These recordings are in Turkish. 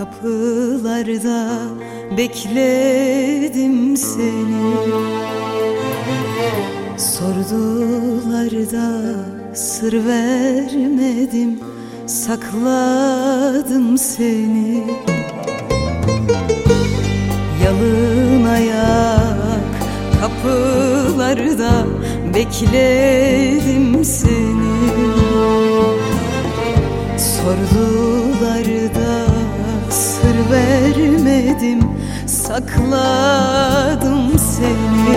Kapılarda bekledim seni. Sordular da sır vermedim, sakladım seni. Yalın ayak kapılarda bekledim seni. Sordular da sır vermedim, sakladım seni.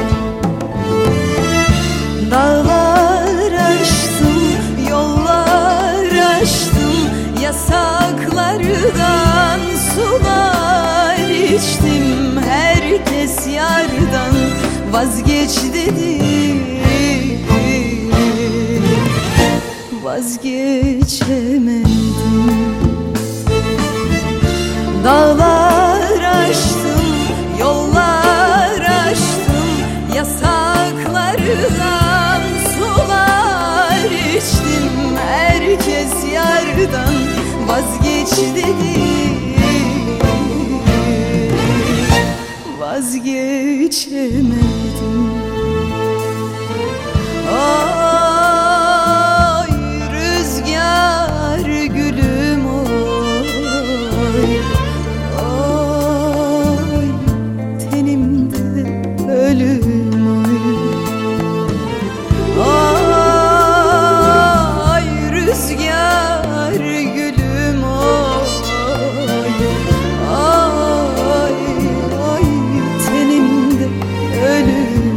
Dağlar aştım, yollar aştım, yasaklardan sular içtim. Herkes yardan vazgeç dedi, vazgeçemedim. Dağlar aştım, yollar aştım, yasaklardan sular içtim. Herkes yardan vazgeç dedi, vazgeçemedim. Ay rüzgar gülüm oy, ay tenimde ölüm oy. Ay rüzgar gülüm oy, ay ay tenimde ölüm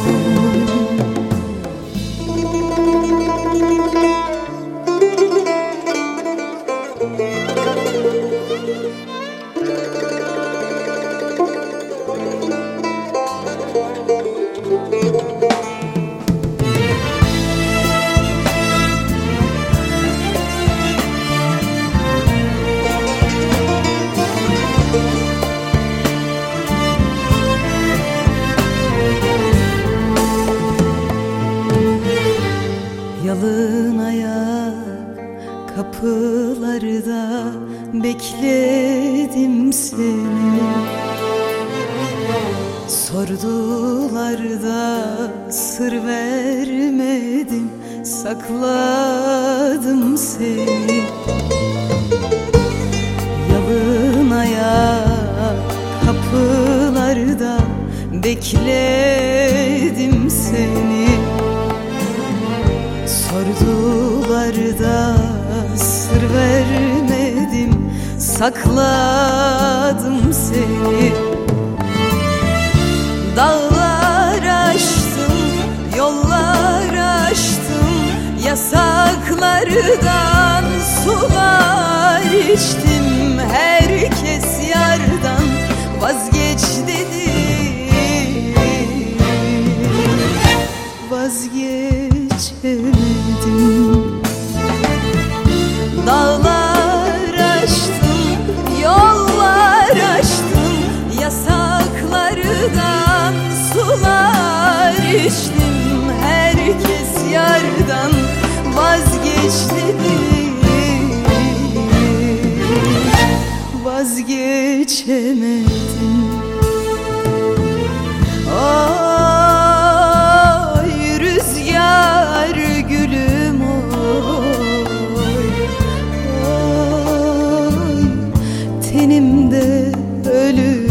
Yalın ayak kapılarda bekledim seni. Sordular da sır vermedim, sakladım seni. Yalın ayak kapılarda bekledim seni. Sordular da sır vermedim, sakladım seni. Dağlar aştım, yollar aştım, yasaklardan sular içtim. Herkes yardan vazgeç dedi, vazgeçemedim. Dağlar aştım, yollar aştım, yasaklardan sular içtim. Herkes yardan vazgeç dedi, vazgeçemedim. Ay rüzgar gülüm oy, ay tenimde ölüm.